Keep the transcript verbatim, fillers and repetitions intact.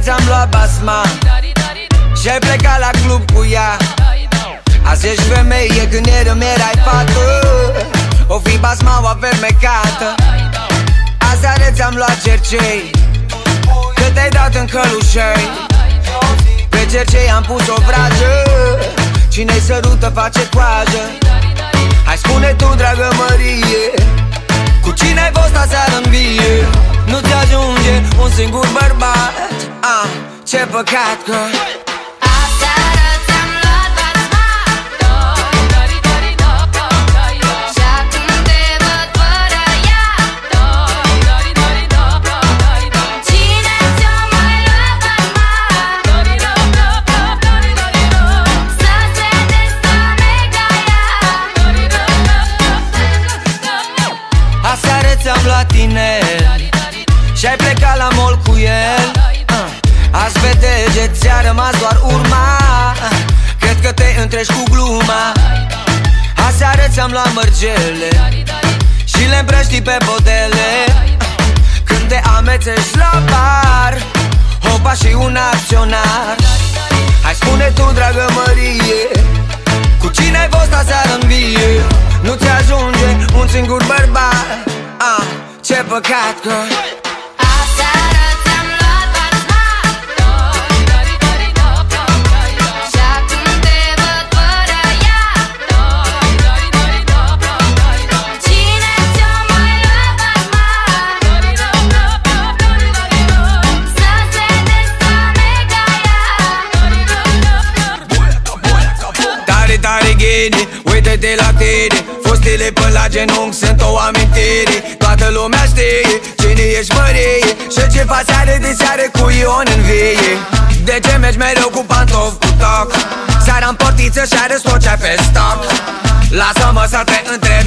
ți-am luat basma și-ai plecat la club cu ea. Azi ești femeie, când ieri erai fată. O fi basmaua fermecată. Aseară ți-am luat cercei, că te-ai dat în călușei. Pe cercei am pus o vrajă, cine-i sărută face coajă. Hai spune tu, dragă Mărie, cu cine ai fost aseară în vie? Nu-ți ajunge un singur bărbat. Ah, ce păcat că aseară ți-am luat basma și acum te văd fără ea. Cine ți-o mai luat basma? Să se descoane ca ea. aseară ți-am luat tineri și-ai plecat la mall cu el. Azi vede ce ți-a rămas doar urma. Cred că te întrești cu gluma. Aseară ți-am luat mărgele și le împrăști pe bodele. Când te amețești la bar, hopa și un acționar. Hai spune tu, dragă Mărie, cu cine ai fost aseară în vie? Nu ți ajunge un singur bărbat. Ah, ce păcat că Aseară ți-am luat basma și acum te văd fără ea. Cine ți-o mai luat basma? Să se descoane ca ea. Tare, tare ghini, uite-te la tine. Fostele până la genunchi sunt o amintire. Toată lumea știe cine ești, Mărie, și ce faci seară de seară cu Ion în vie. De ce mergi mereu cu pantofi cu toc? Seara în portiță și arăți tot ce-ai pe stoc. Lasă-mă să te întreb,